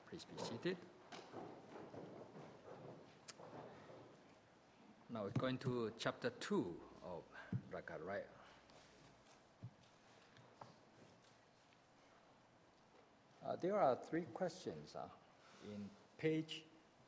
Please be seated. Now we're going to chapter 2 of Zechariah. There are 3 questions in page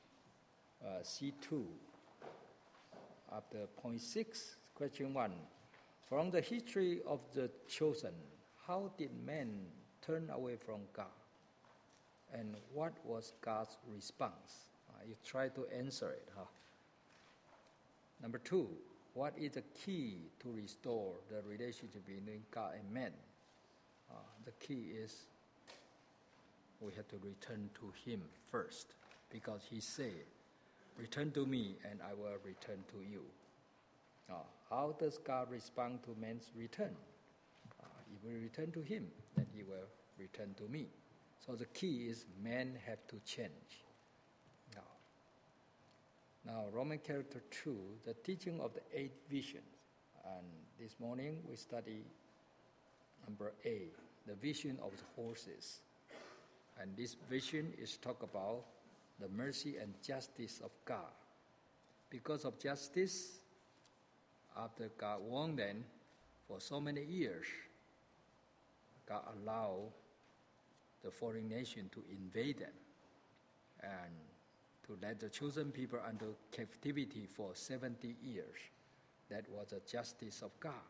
C2. After point 6, question 1. From the history of the chosen, how did men turn away from God? And what was God's response? You try to answer it. Number 2, what is the key to restore the relationship between God and man? The key is we have to return to Him first, because He said, "Return to me, and I will return to you." How does God respond to man's return? If we return to Him, then He will return to me. So the key is men have to change. Now, Roman character 2, the teaching of the 8 visions. And this morning we study number 8, the vision of the horses. And this vision is talk about the mercy and justice of God. Because of justice, after God warned them for so many years, God allowed the foreign nation to invade them and to let the chosen people under captivity for 70 years. That was the justice of God.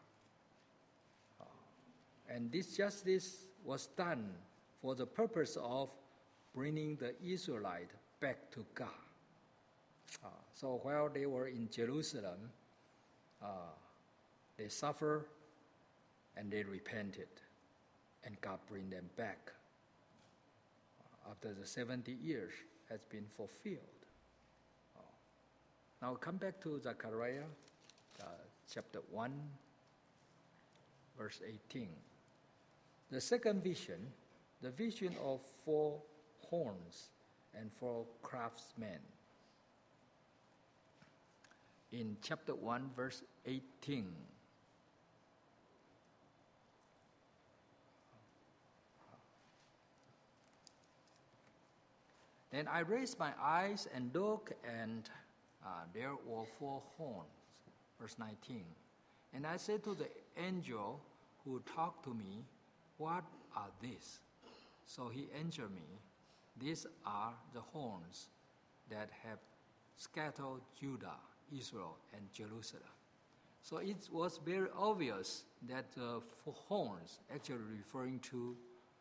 And this justice was done for the purpose of bringing the Israelites back to God. So while they were in Jerusalem, they suffered and they repented, and God bring them back after the 70 years has been fulfilled. Now come back to Zechariah chapter 1, verse 18. The second vision, the vision of 4 horns and 4 craftsmen. In chapter 1, verse 18. Then I raised my eyes and looked, and there were 4 horns. Verse 19. And I said to the angel who talked to me, "What are these?" So he answered me, "These are the horns that have scattered Judah, Israel, and Jerusalem." So it was very obvious that the 4 horns actually referring to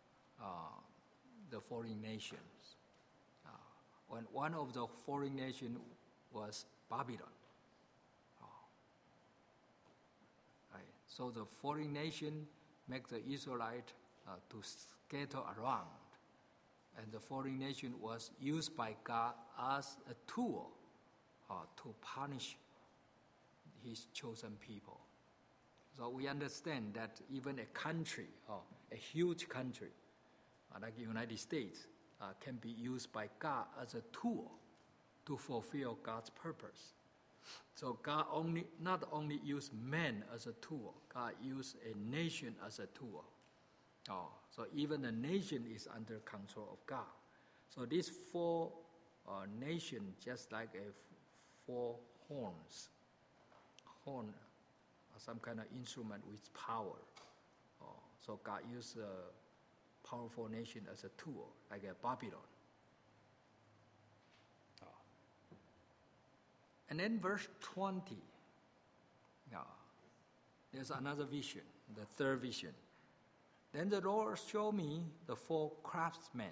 the foreign nations. When one of the foreign nations was Babylon. Right. So the foreign nation make the Israelite to scatter around. And the foreign nation was used by God as a tool to punish His chosen people. So we understand that even a country, a huge country, like the United States, can be used by God as a tool to fulfill God's purpose. So God not only used man as a tool, God used a nation as a tool. So even the nation is under control of God. So these 4 nations, just like 4 horns, some kind of instrument with power. So God used a powerful nation as a tool, like a Babylon. And then verse 20, there's another vision, the third vision. Then the Lord showed me the 4 craftsmen.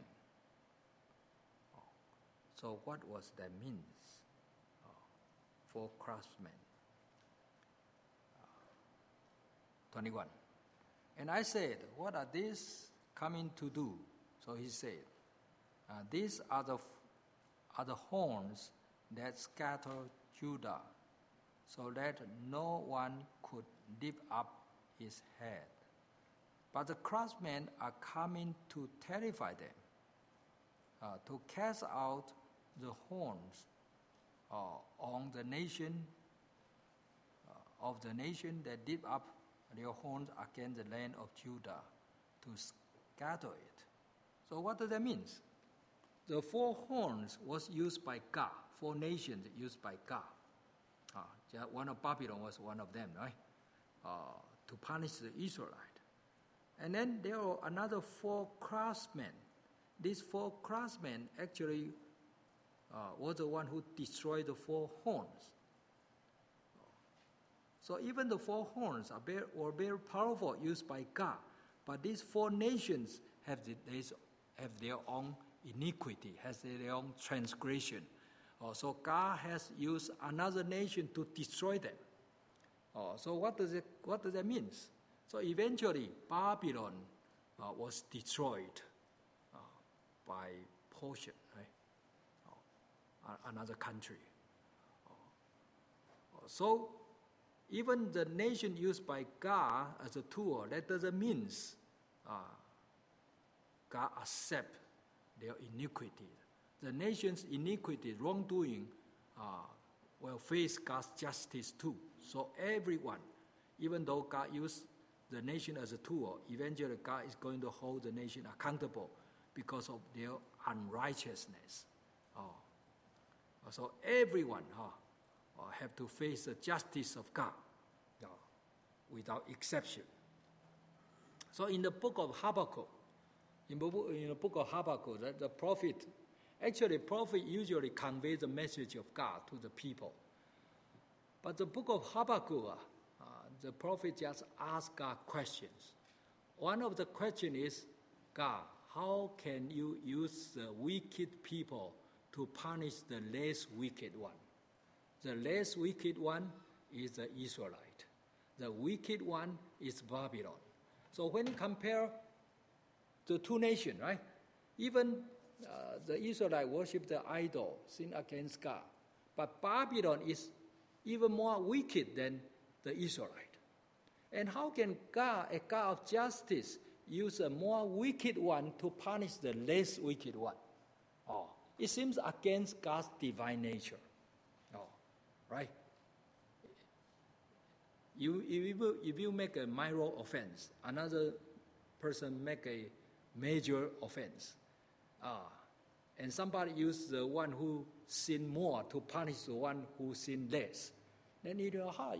So what was that means? 4 craftsmen. 21. And I said, "What are these coming to do?" So he said, "These are the horns that scattered Judah, so that no one could lift up his head. But the craftsmen are coming to terrify them, to cast out the horns on the nation of the nation that lift up their horns against the land of Judah, to scatter it." So what does that mean? the four horns was used by God. 4 nations used by God. One of Babylon was one of them, right? To punish the Israelite. And then there are another 4 craftsmen. These 4 craftsmen actually was the one who destroyed the 4 horns. So even the 4 horns were very powerful, used by God. But these 4 nations have their own iniquity, has their own transgression. So God has used another nation to destroy them. So what does that mean? So eventually Babylon was destroyed by Persia, right? Another country. So even the nation used by God as a tool, that doesn't mean God accept their iniquity. The nation's iniquity, wrongdoing, will face God's justice too. So everyone, even though God used the nation as a tool, eventually God is going to hold the nation accountable because of their unrighteousness. So everyone have to face the justice of God without exception. So in the book of Habakkuk, the prophet usually conveys the message of God to the people. But the book of Habakkuk, the prophet just asks God questions. One of the questions is, God, how can you use the wicked people to punish the less wicked one? The less wicked one is the Israelite. The wicked one is Babylon. So when you compare the 2 nations, right? Even the Israelites worship the idol, sin against God. But Babylon is even more wicked than the Israelite. And how can God, a God of justice, use a more wicked one to punish the less wicked one? It seems against God's divine nature. Right? If you make a minor offense, another person make a major offense, and somebody use the one who sinned more to punish the one who sinned less, then in your heart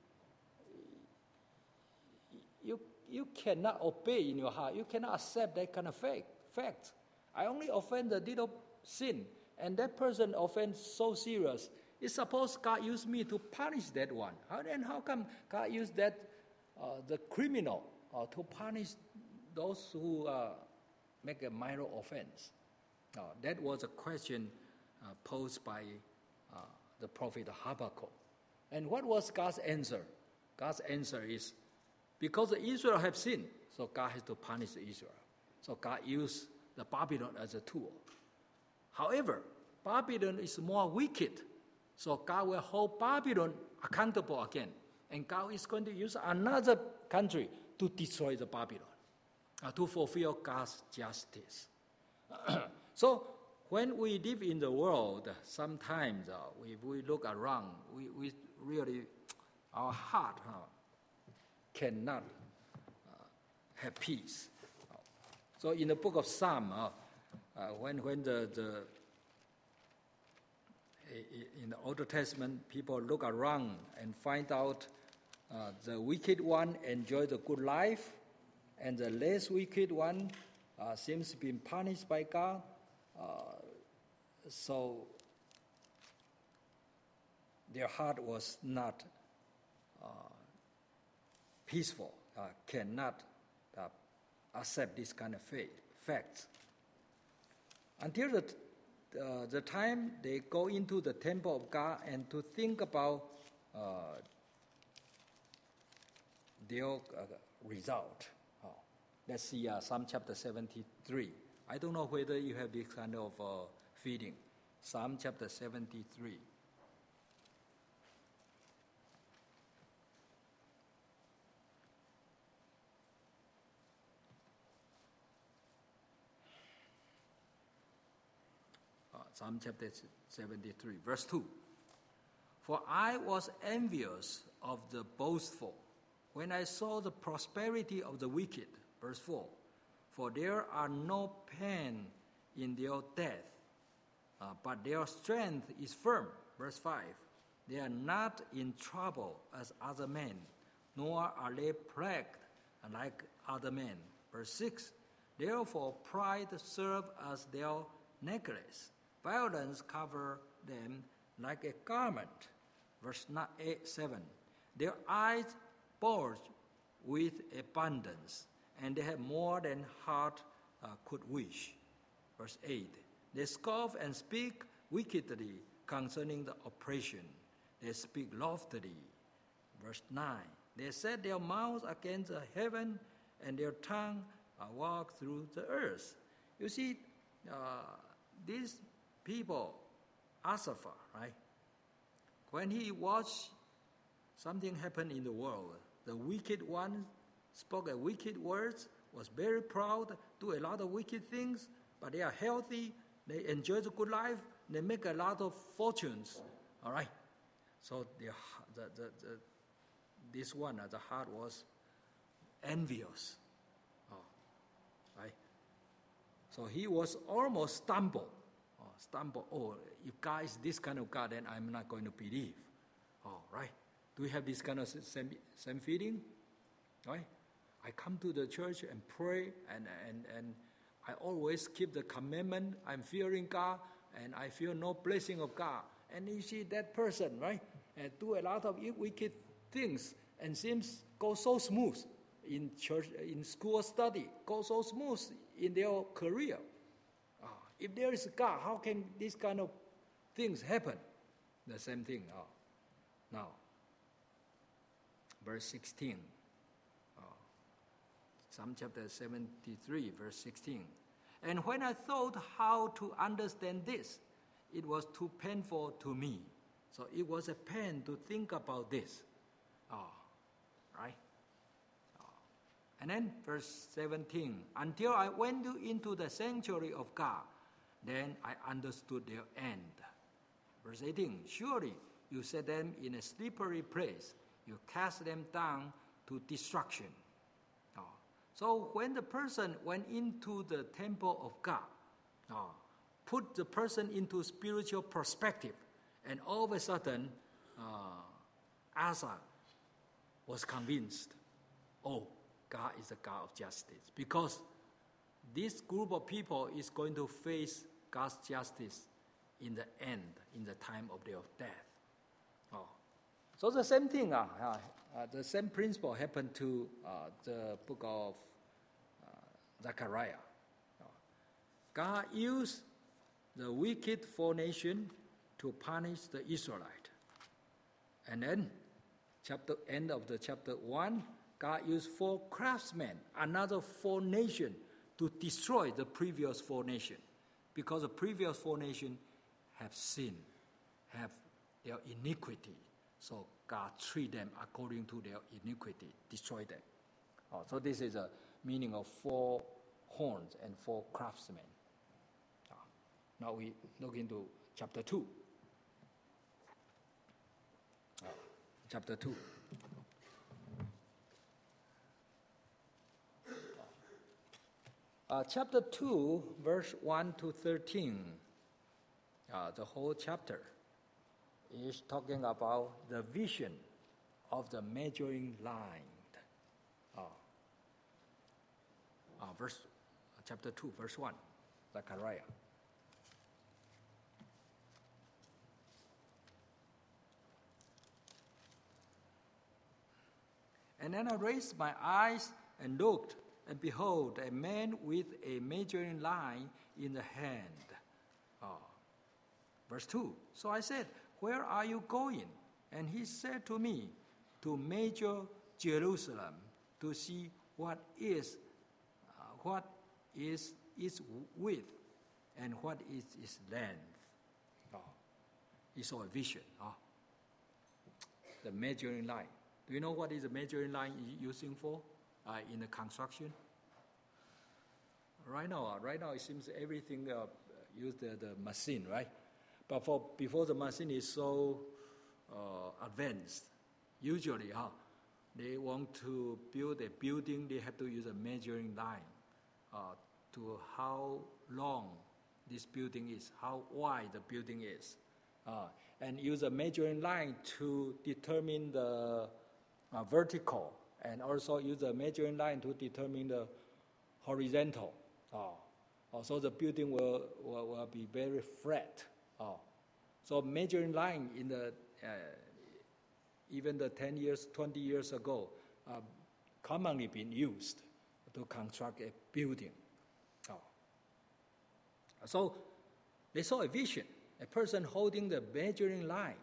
you cannot obey in your heart. You cannot accept that kind of fact. I only offend the little sin, and that person offends so serious. It's supposed God used me to punish that one. How come God used that the criminal to punish those who make a minor offense? That was a question posed by the prophet Habakkuk. And what was God's answer? God's answer is, because Israel have sinned, so God has to punish Israel. So God used the Babylon as a tool. However, Babylon is more wicked, so God will hold Babylon accountable again. And God is going to use another country to destroy the Babylon, to fulfill God's justice. So when we live in the world, sometimes we look around, we really, our heart cannot have peace. So in the book of Psalm, when in the Old Testament, people look around and find out the wicked one enjoy the good life, and the less wicked one seems to be punished by God. So their heart was not peaceful, cannot accept this kind of facts. Until the time they go into the temple of God and to think about their result. Let's see Psalm chapter 73. I don't know whether you have this kind of feeling. Psalm chapter 73. Psalm chapter 73, verse 2. For I was envious of the boastful when I saw the prosperity of the wicked. Verse 4. For there are no pain in their death, but their strength is firm. Verse 5. They are not in trouble as other men, nor are they plagued like other men. Verse 6. Therefore pride serves as their necklace. Violence covers them like a garment. Verse 7. Their eyes bulge with abundance, and they have more than heart could wish. Verse 8. They scoff and speak wickedly concerning the oppression. They speak loftily. Verse 9. They set their mouths against the heaven, and their tongue walk through the earth. You see, these people, Asaphat, right? When he watched something happen in the world, the wicked one spoke a wicked words, was very proud, do a lot of wicked things, but they are healthy, they enjoy the good life, they make a lot of fortunes, all right? So this one, the heart was envious, right? So he was almost stumbled. Oh, if God is this kind of God, then I'm not going to believe. Oh, right? Do we have this kind of same feeling? Right? I come to the church and pray, and I always keep the commandment. I'm fearing God, and I feel no blessing of God. And you see that person, right, do a lot of wicked things, and seems go so smooth in church, in school study, go so smooth in their career. If there is God, how can these kind of things happen? The same thing. Now, verse 16. Psalm chapter 73, verse 16. And when I thought how to understand this, it was too painful to me. So it was a pain to think about this. Right? And then verse 17. Until I went into the sanctuary of God, then I understood their end. Verse 18. Surely you set them in a slippery place. You cast them down to destruction. So when the person went into the temple of God, put the person into spiritual perspective, and all of a sudden, Asa was convinced, oh, God is a God of justice. Because this group of people is going to face God's justice in the end, in the time of their death. So the same thing, the same principle happened to the book of Zechariah. God used the wicked four nations to punish the Israelite. And then, end of the chapter 1, God used 4 craftsmen, another 4 nations, to destroy the previous 4 nations. Because the previous 4 nations have sinned, have their iniquity. So God treat them according to their iniquity, destroy them. So this is a meaning of 4 horns and 4 craftsmen. Now we look into chapter 2. Chapter 2. Chapter 2, verse 1 to 13. The whole chapter is talking about the vision of the measuring line. Chapter 2, verse 1, Zechariah. And then I raised my eyes and looked, and behold, a man with a measuring line in the hand. Verse 2. So I said, where are you going? And he said to me, to measure Jerusalem, to see what is its width and what is its length. He saw a vision. The measuring line. Do you know what is the measuring line using for in the construction? Right now it seems everything use the machine, right? But before the machine is so advanced, usually they want to build a building, they have to use a measuring line to how long this building is, how wide the building is, and use a measuring line to determine the vertical, and also use a measuring line to determine the horizontal. So the building will be very flat. So measuring line in the even the 10 years, 20 years ago, commonly been used to construct a building. So they saw a vision, a person holding the measuring line.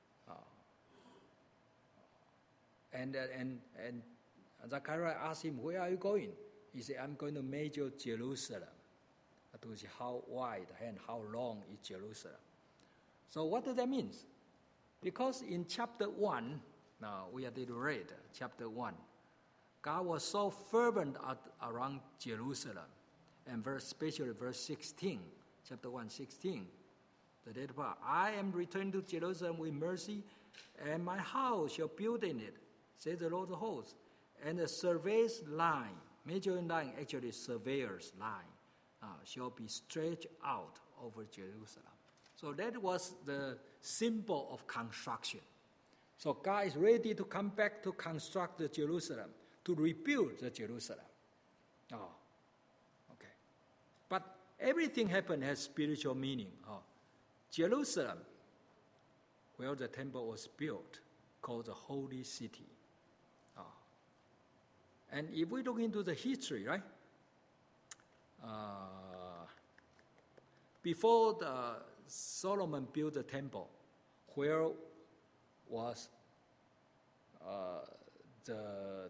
And Zechariah asked him, "Where are you going?" He said, "I'm going to measure Jerusalem, to see how wide and how long is Jerusalem." So what does that mean? Because in chapter 1, now we have read chapter 1, God was so fervent around Jerusalem, and especially verse 16, chapter 1, 16, the later part, "I am returned to Jerusalem with mercy, and my house shall build in it, says the Lord of hosts." And the surveyor's line, measuring line, actually surveyor's line, shall be stretched out over Jerusalem. So that was the symbol of construction. So God is ready to come back to construct the Jerusalem, to rebuild the Jerusalem. Okay. But everything happened has spiritual meaning. Jerusalem, where the temple was built, called the Holy City. And if we look into the history, right? Before Solomon built the temple, where was the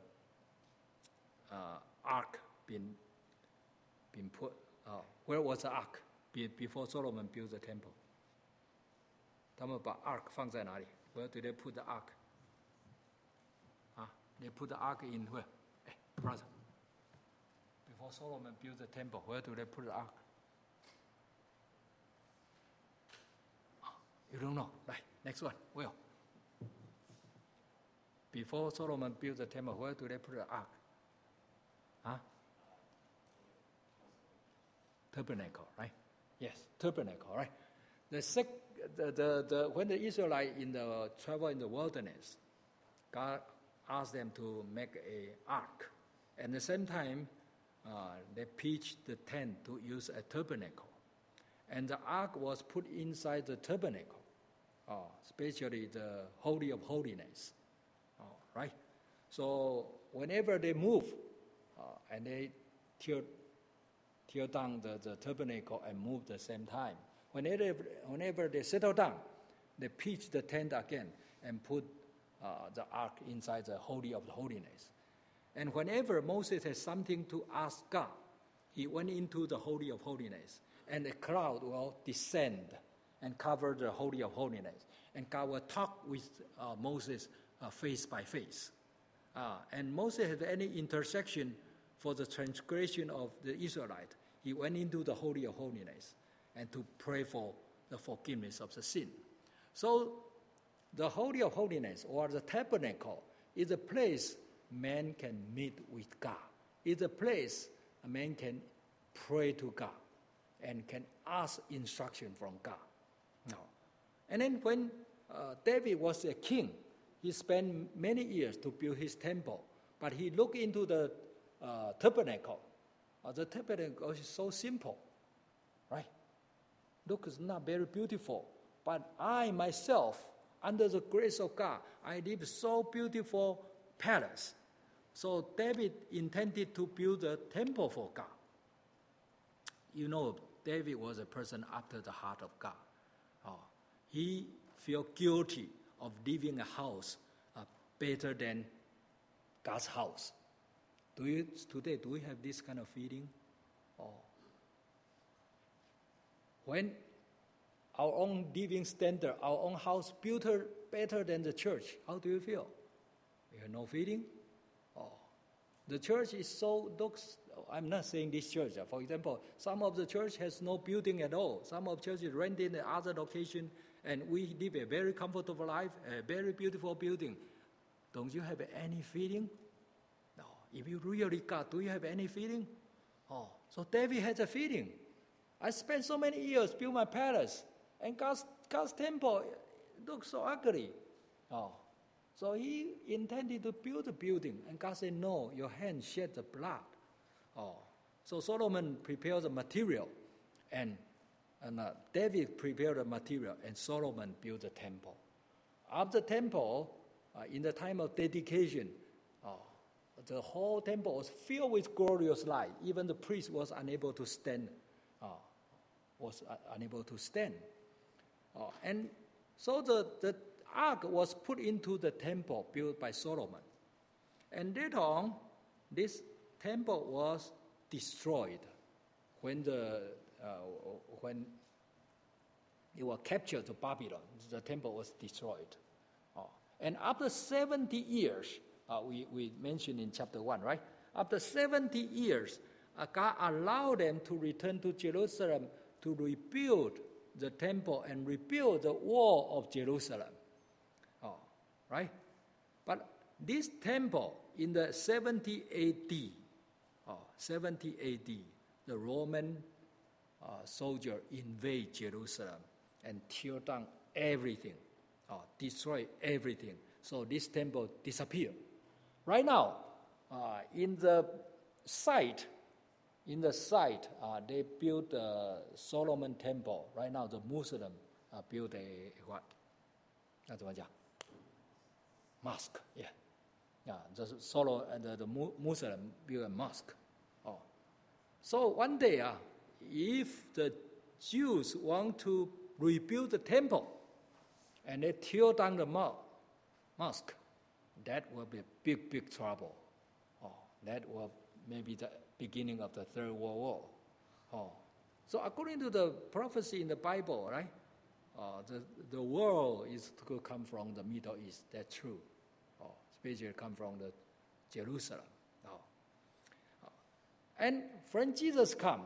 ark been put? Where was the ark before Solomon built the temple? 他们把 ark 放在哪里? Where did they put the ark? They put the ark in where? Hey, brother. Before Solomon built the temple, where do they put the ark? You don't know. Right, next one. Well, before Solomon built the temple, where do they put the ark? Tabernacle, right? Yes, tabernacle, right? When the Israelites travel in the wilderness, God asked them to make an ark. At the same time, they pitched the tent to use a tabernacle. And the ark was put inside the tabernacle, especially the Holy of Holiness, right? So whenever they move, and they tear down the tabernacle and move at the same time, whenever they settle down, they pitch the tent again and put the ark inside the Holy of Holiness. And whenever Moses has something to ask God, he went into the Holy of Holiness, and a cloud will descend and cover the Holy of Holiness. And God will talk with Moses face by face. And Moses had any intersection for the transgression of the Israelite. He went into the Holy of Holiness and to pray for the forgiveness of the sin. So the Holy of Holiness, or the tabernacle, is a place man can meet with God. It's a place a man can pray to God and can ask instruction from God. No. And then when David was a king, he spent many years to build his temple, but he looked into the tabernacle. The tabernacle is so simple, right? Looks not very beautiful, but I myself, under the grace of God, I live so beautiful palace. So David intended to build a temple for God. You know, David was a person after the heart of God. He felt guilty of living a house better than God's house. Today, do we have this kind of feeling? When our own living standard, our own house built better than the church, how do you feel? You have no feeling? The church is so looks. I'm not saying this church. For example, some of the church has no building at all. Some of churches rented in other location, and we live a very comfortable life, a very beautiful building. Don't you have any feeling? If you really God, do you have any feeling? So David has a feeling. I spent so many years build my palace, and God's temple looks so ugly. Oh, so he intended to build a building, and God said, no, your hand shed the blood. Oh, so Solomon prepared the material, and David prepared the material, and Solomon built the temple. After the temple, in the time of dedication, the whole temple was filled with glorious light. Even the priest was unable to stand. And so the ark was put into the temple built by Solomon. And later on, this temple was destroyed when it was captured to Babylon. The temple was destroyed. And after 70 years, we mentioned in chapter 1, right? After 70 years, God allowed them to return to Jerusalem to rebuild the temple and rebuild the wall of Jerusalem. Right? But this temple, in the 70 AD, the Roman soldier invade Jerusalem and tear down everything, destroy everything. So this temple disappeared. Right now, in the site, they built the Solomon Temple. Right now, the Muslim built a what? 那怎么讲? Mosque. Yeah. The Muslim built a mosque. So one day, if the Jews want to rebuild the temple and they tear down the mosque, that will be big trouble. That will maybe the beginning of the Third World War. So according to the prophecy in the Bible, right, the world is to come from the Middle East. That's true. Especially come from the Jerusalem. And when Jesus come,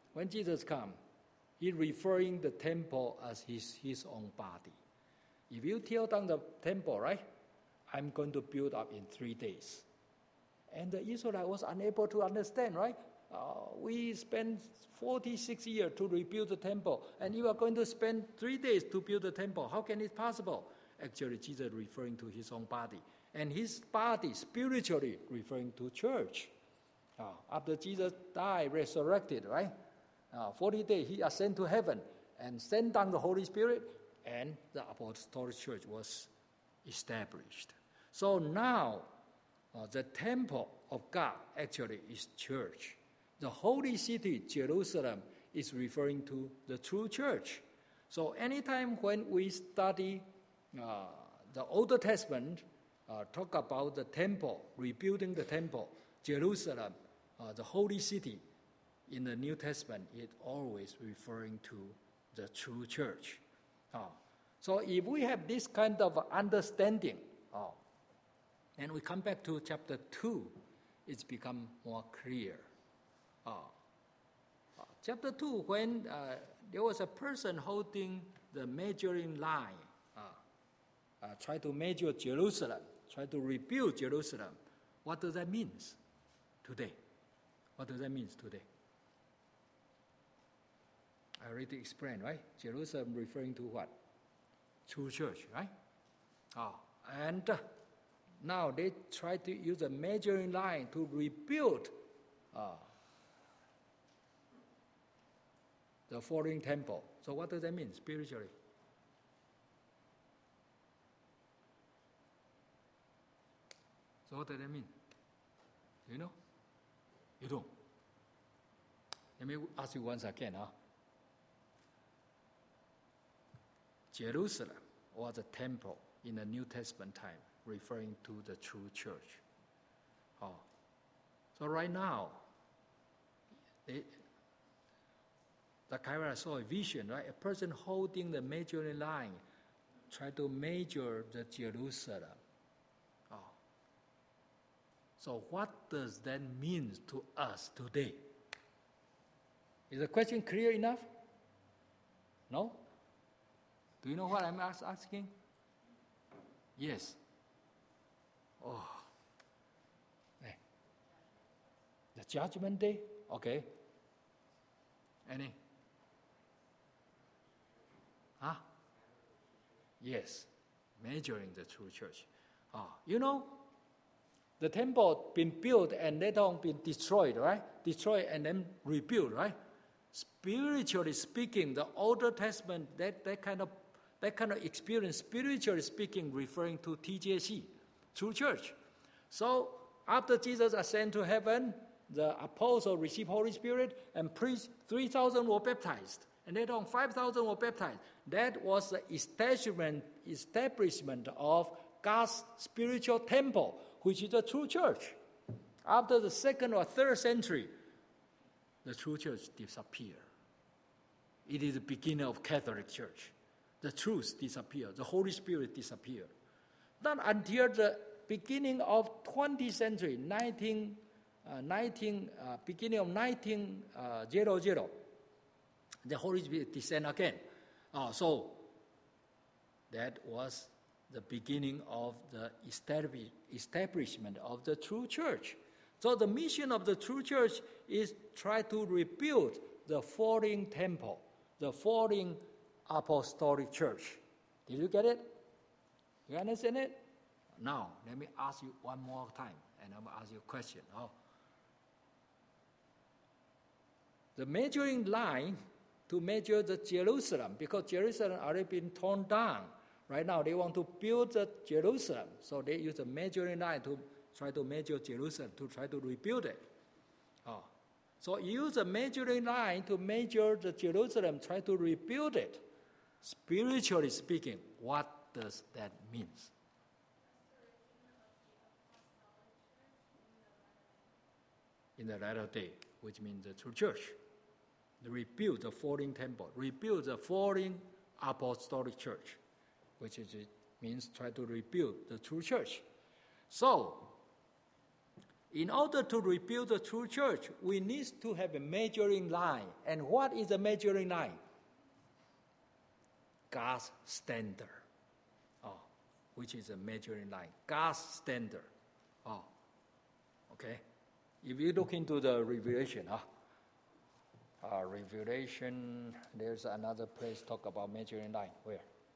he referring the temple as his own body. If you tear down the temple, right, I'm going to build up in 3 days. And the Israelite was unable to understand, right? We spent 46 years to rebuild the temple, and you are going to spend 3 days to build the temple. How can it possible? Actually, Jesus referring to his own body. And his body, spiritually, referring to church. After Jesus died, resurrected, right? 40 days, he ascended to heaven and sent down the Holy Spirit, and the apostolic church was established. So now, the temple of God actually is church. The holy city, Jerusalem, is referring to the true church. So anytime when we study the Old Testament, talk about the temple, rebuilding the temple, Jerusalem, the holy city, in the New Testament, it always referring to the true church. So if we have this kind of understanding, and we come back to chapter 2, it's become more clear. Chapter 2, when there was a person holding the measuring line, try to measure Jerusalem, try to rebuild Jerusalem. What does that mean today? What does that mean today? I already explained, right? Jerusalem referring to what? True church, right? And now they try to use a measuring line to rebuild the fallen temple. So what does that mean spiritually? So what does that mean? Do you know? You don't. Let me ask you once again. Jerusalem was a temple in the New Testament time, referring to the true church. So right now, Zachariah saw a vision, right? A person holding the measuring line, try to measure the Jerusalem. So what does that mean to us today? Is the question clear enough? No? Do you know what I'm asking? Yes. The judgment day? Okay. Any? Yes, measuring the true church. You know, the temple been built and later on been destroyed, right? Destroyed and then rebuilt, right? Spiritually speaking, the Old Testament, that kind of experience, spiritually speaking, referring to TJC, true church. So after Jesus ascended to heaven, the apostles received Holy Spirit and priests, 3,000 were baptized. And later on, 5,000 were baptized. That was the establishment of God's spiritual temple, which is the true church. After the 2nd or 3rd century, the true church disappeared. It is the beginning of Catholic Church. The truth disappeared. The Holy Spirit disappeared. Not until the beginning of 20th century, beginning of 1900, the Holy Spirit descended again. So that was the beginning of the establishment of the true church. So the mission of the true church is try to rebuild the falling temple, the falling apostolic church. Did you get it? You understand it? Now, let me ask you one more time, and I'm going to ask you a question. The measuring line to measure the Jerusalem, because Jerusalem already been torn down. Right now, they want to build the Jerusalem, so they use a measuring line to try to measure Jerusalem, to try to rebuild it. So use a measuring line to measure the Jerusalem, try to rebuild it. Spiritually speaking, what does that mean? In the latter day, which means the true church. Rebuild the falling temple, rebuild the falling apostolic church, which means try to rebuild the true church. So, in order to rebuild the true church, we need to have a measuring line. And what is a measuring line? God's standard, which is a measuring line. God's standard. Okay? If you look into the Revelation, Revelation, there's another place talk about measuring line. Where?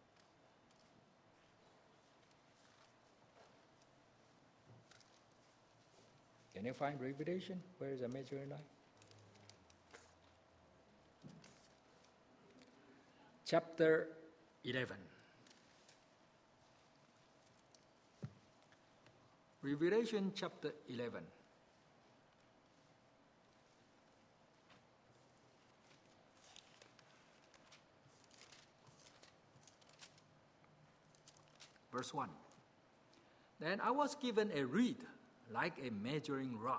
Can you find Revelation? Where is the measuring line? Chapter 11. Revelation chapter 11. Verse 1. Then I was given a reed like a measuring rod.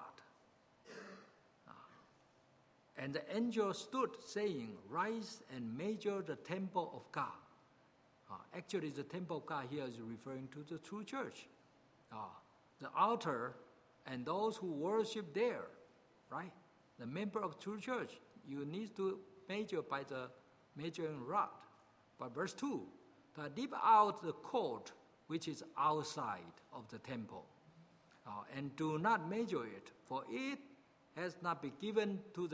And the angel stood saying, "Rise and measure the temple of God." Actually, the temple of God here is referring to the true church. The altar and those who worship there, right? The member of true church, you need to measure by the measuring rod. But verse 2, to leave out the court which is outside of the temple, and do not measure it, for it has been given to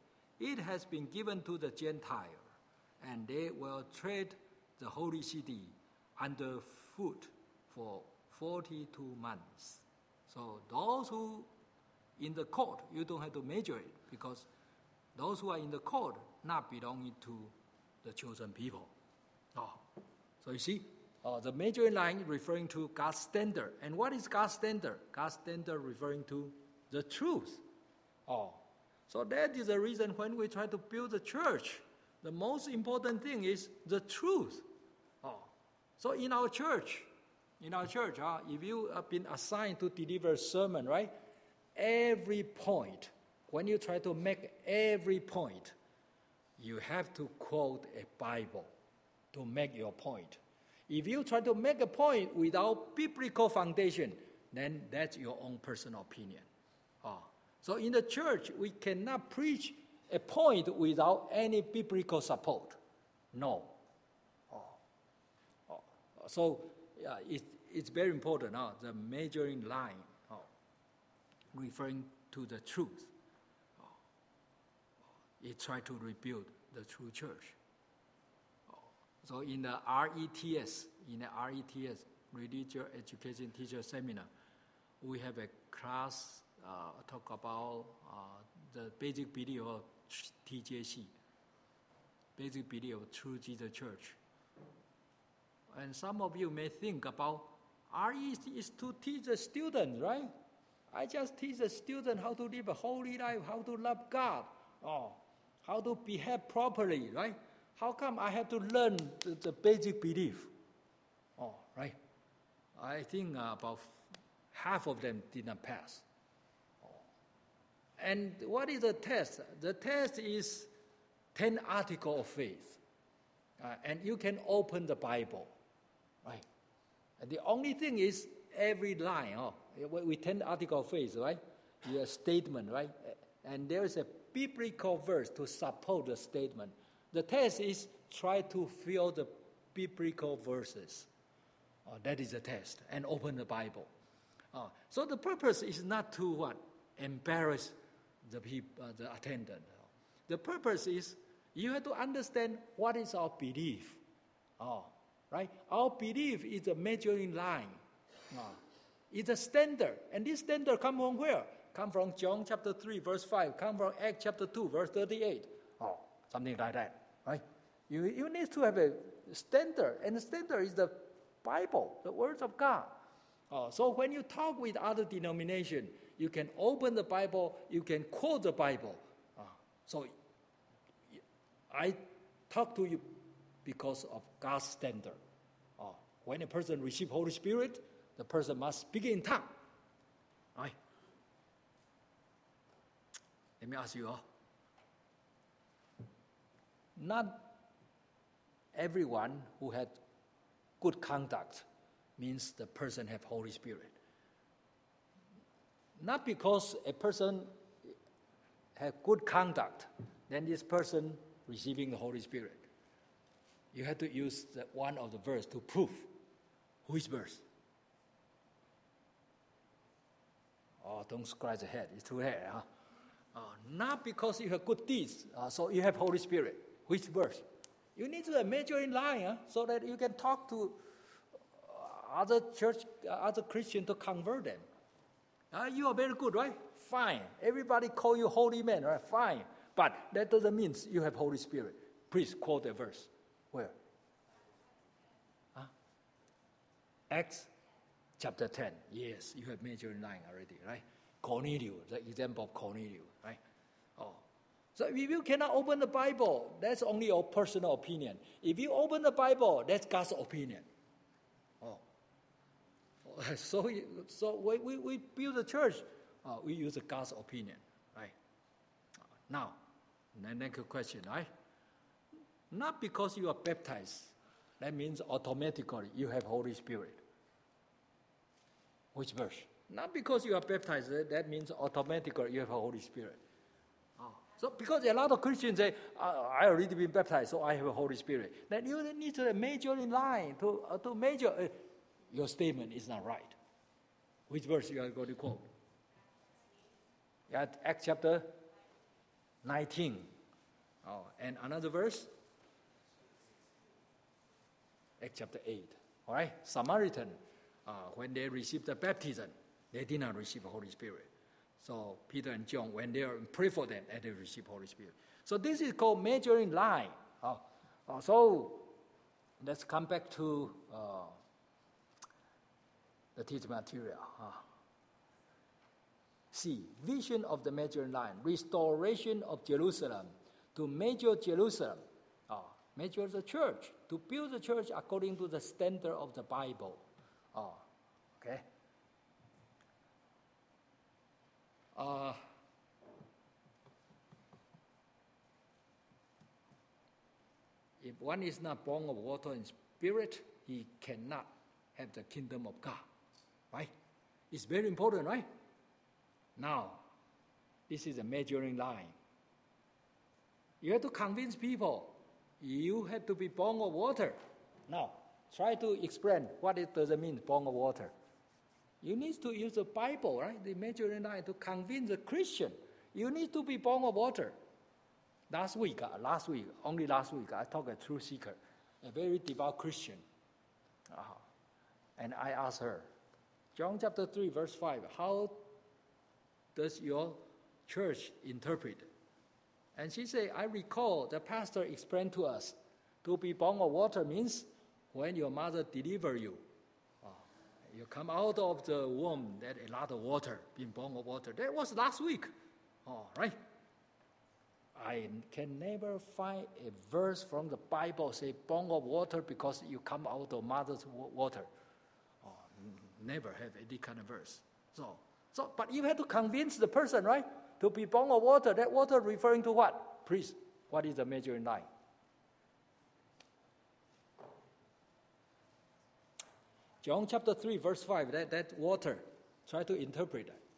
the Gentile, and they will tread the holy city underfoot for 42 months. So those who in the court, you don't have to measure it, because those who are in the court not belonging to the chosen people. So you see, the measuring line referring to God's standard. And what is God's standard? God's standard referring to the truth. So that is the reason when we try to build a church, the most important thing is the truth. So in our church, if you have been assigned to deliver a sermon, right? Every point, when you try to make every point, you have to quote a Bible to make your point. If you try to make a point without biblical foundation, then that's your own personal opinion. So in the church, we cannot preach a point without any biblical support. No. So it's very important, the measuring line, referring to the truth. It tries to rebuild the true church. So in the RETS, Religious Education Teacher Seminar, we have a class talk about the basic belief of TJC, basic belief of True Jesus Church. And some of you may think about RE is to teach the students, right? I just teach the student how to live a holy life, how to love God, how to behave properly, right? How come I have to learn the basic belief? Right? I think about half of them did not pass. And what is the test? The test is 10 articles of faith. And you can open the Bible, right? And the only thing is every line, with 10 articles of faith, right? Your statement, right? And there is a biblical verse to support the statement. The test is try to fill the biblical verses. That is the test. And open the Bible. So the purpose is not to what? Embarrass the people, the attendant. The purpose is you have to understand what is our belief. Right? Our belief is a measuring line. It's a standard. And this standard come from where? Come from John chapter 3, verse 5. Come from Acts chapter 2, verse 38. Something like that. Right? You need to have a standard. And the standard is the Bible, the words of God. So when you talk with other denominations, you can open the Bible, you can quote the Bible. So I talk to you because of God's standard. When a person receives Holy Spirit, the person must speak in tongue. Right? Let me ask you not everyone who had good conduct means the person have Holy Spirit. Not because a person have good conduct, then this person receiving the Holy Spirit. You have to use one of the verse to prove. Which verse? Don't scratch the head. It's too late. Not because you have good deeds, so you have Holy Spirit. Which verse? You need to measure in line so that you can talk to other church, other Christians to convert them. You are very good, right? Fine. Everybody call you holy man, right? Fine. But that doesn't mean you have Holy Spirit. Please quote a verse. Where? Acts chapter 10. Yes, you have measured line already, right? Cornelius, the example of Cornelius, right? So if you cannot open the Bible, that's only your personal opinion. If you open the Bible, that's God's opinion. So we build a church, we use God's opinion, right? Now, the next question, right? Not because you are baptized, that means automatically you have Holy Spirit. Which verse? Not because you are baptized, that means automatically you have Holy Spirit. So because a lot of Christians say, I already been baptized, so I have a Holy Spirit. Then you need to measure in line to measure. Your statement is not right. Which verse you are going to quote? Acts chapter 19. And another verse? Acts chapter 8. All right? Samaritan, when they received the baptism, they did not receive the Holy Spirit. So Peter and John, when they pray for them, and they receive Holy Spirit. So this is called measuring line. So let's come back to the teaching material. C, vision of the measuring line, restoration of Jerusalem, to measure Jerusalem, measure the church, to build the church according to the standard of the Bible. Okay. If one is not born of water and spirit, he cannot have the kingdom of God. Right? It's very important, right? Now, this is a measuring line. You have to convince people you have to be born of water. Now, try to explain what it does mean, born of water. You need to use the Bible, right? The measuring line to convince the Christian. You need to be born of water. Last week, I talked to a truth seeker. a very devout Christian. And I asked her, John chapter 3, verse 5, how does your church interpret? And she said, I recall the pastor explained to us, to be born of water means when your mother delivers you. You come out of the womb, that a lot of water, being born of water. That was last week. Right? I can never find a verse from the Bible say born of water because you come out of mother's water. Never have any kind of verse. But you have to convince the person, right? To be born of water. That water referring to what? Priest, what is the measuring line? John chapter 3, verse 5, that water. Try to interpret that.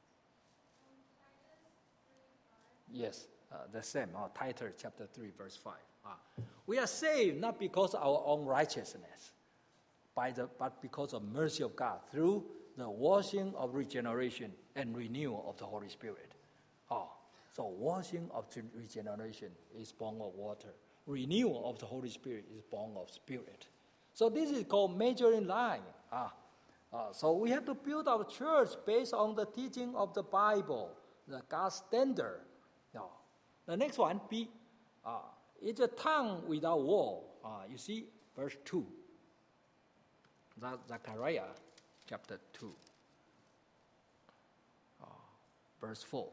Yes, the same. Titus chapter 3, verse 5. We are saved not because of our own righteousness, but because of mercy of God through the washing of regeneration and renewal of the Holy Spirit. So washing of regeneration is born of water. Renewal of the Holy Spirit is born of Spirit. So this is called measuring line. So we have to build our church based on the teaching of the Bible, the God's standard. Now, the next one, B, it's a tongue without wall. You see, verse 2. Zechariah chapter 2, verse 4.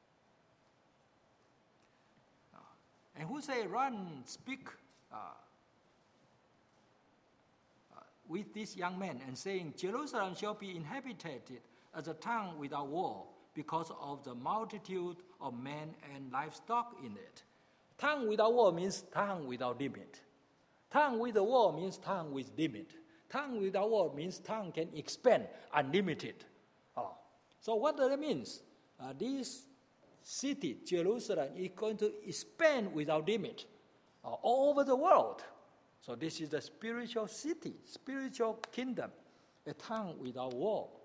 And who say, run, speak with this young man, and saying, Jerusalem shall be inhabited as a town without wall, because of the multitude of men and livestock in it. Town without wall means town without limit. Town with a wall means town with limit. Town without wall means town can expand unlimited. So what does that mean? This city, Jerusalem, is going to expand without limit all over the world. So this is the spiritual city, spiritual kingdom, a town without wall.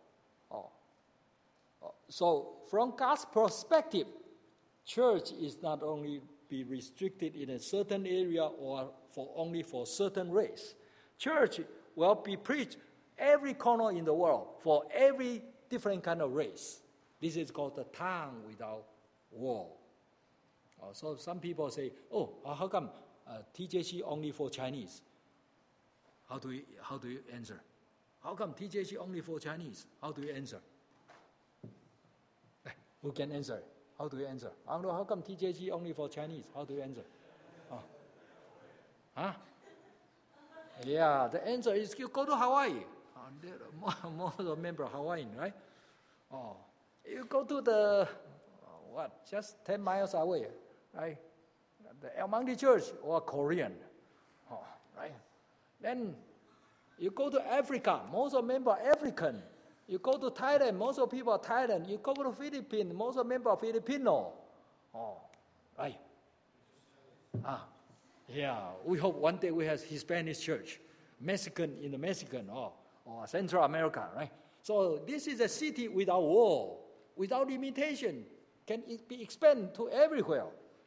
So from God's perspective, church is not only be restricted in a certain area or only for certain race. Church will be preached every corner in the world for every different kind of race. This is called the town without wall. So some people say, how come TJC only for Chinese? How do you answer? How come TJC only for Chinese? How do you answer? Who can answer? How do you answer? How come TJC only for Chinese? How do you answer? Yeah, the answer is you go to Hawaii. Most of the members are Hawaiian, right? You go to the, just 10 miles away, right? The El Monte Church or Korean, right? Then you go to Africa, most of the members are African. You go to Thailand, most of the people are Thailand. You go to Philippines, most of the members are Filipino. Right? Yeah, we hope one day we have Hispanic church, Mexican in the Mexican, or Central America, right? So this is a city without wall, without limitation, can be expanded to everywhere.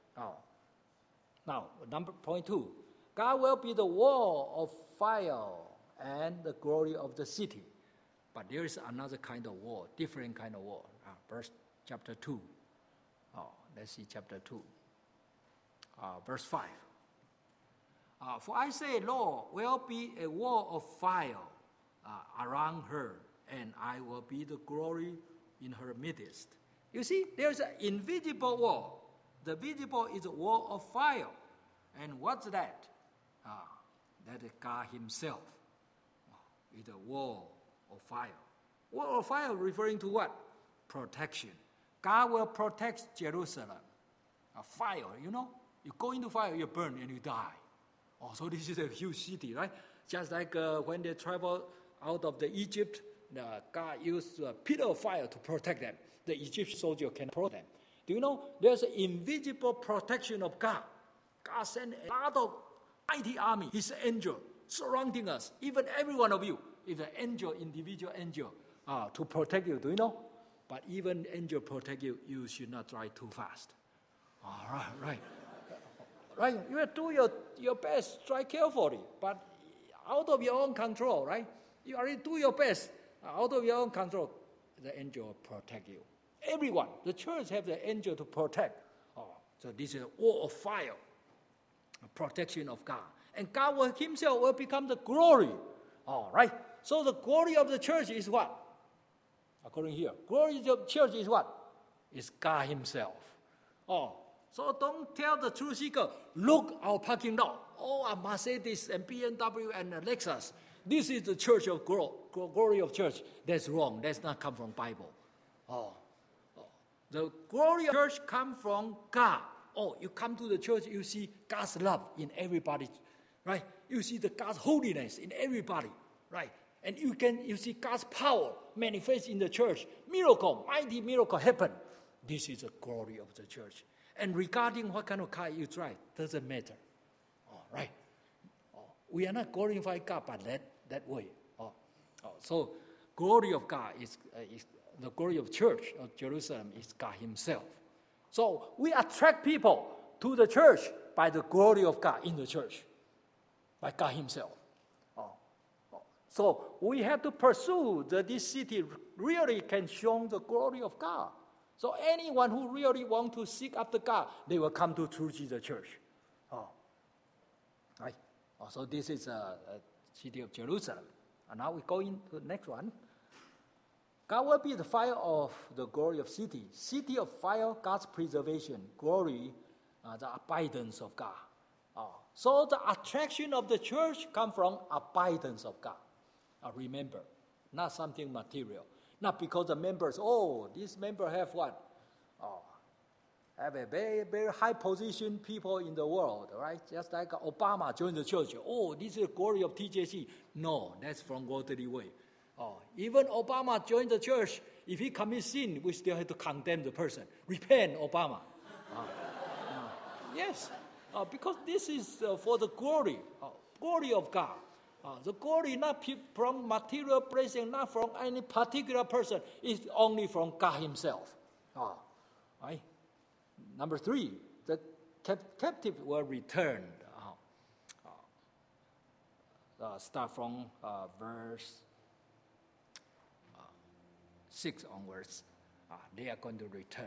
Now, point 2, God will be the wall of fire and the glory of the city. But there is another kind of wall, different kind of wall. Verse chapter 2. Let's see chapter 2. Verse 5. For I say, Lord, will be a wall of fire around her, and I will be the glory in her midst. You see, there's an invisible wall. The visible is a wall of fire. And what's that? That is God himself. Is a wall of fire. Wall of fire referring to what? Protection. God will protect Jerusalem. A fire, you go into fire, you burn and you die. So this is a huge city, right? Just like when they travel out of the Egypt, God used a pillar of fire to protect them. The Egyptian soldier can protect them. Do you know there's an invisible protection of God? God sent a lot of mighty army, his angel, surrounding us, even every one of you. If an angel, individual angel, to protect you, do you know? But even angel protect you, you should not drive too fast. Right. right? You have to do your best, try carefully, but out of your own control, right? You already do your best, out of your own control, the angel will protect you. Everyone, the church have the angel to protect. So this is a wall of fire, a protection of God. And God himself will become the glory. All right? So the glory of the church is what? According here, glory of the church is what? Is God himself. So don't tell the truth seeker, look our parking lot. A Mercedes and BMW and a Lexus. This is the church of glory of church. That's wrong. That's not come from Bible. The glory of church come from God. You come to the church, you see God's love in everybody, right? You see the God's holiness in everybody, right? And you see God's power manifest in the church. Mighty miracle happen. This is the glory of the church. And regarding what kind of car you drive, doesn't matter. Right? We are not glorifying God by that way. So glory of God is the glory of church of Jerusalem is God himself. So we attract people to the church by the glory of God in the church, by God himself. So we have to pursue that this city really can show the glory of God. So anyone who really want to seek after God, they will come to True Jesus Church. Right? So this is a city of Jerusalem. And now we go into the next one. God will be the fire of the glory of city. City of fire, God's preservation. Glory, the abundance of God. So the attraction of the church comes from abundance of God. Remember, not something material. Not because the members, this member have what? Have a very, very high position people in the world, right? Just like Obama joined the church. This is the glory of TJC. No, that's from worldly way. Even Obama joined the church, if he commits sin, we still have to condemn the person. Repent, Obama. Yes, because this is for the glory of God. The glory not from material blessing, not from any particular person. It's only from God himself. Right? Number 3, the captive were returned. Start from verse 6 onwards. They are going to return.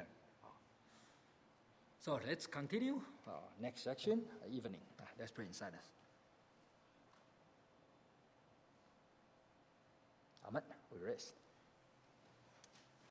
So let's continue. Next section, evening. Let's pray in silence. Amen. We rest.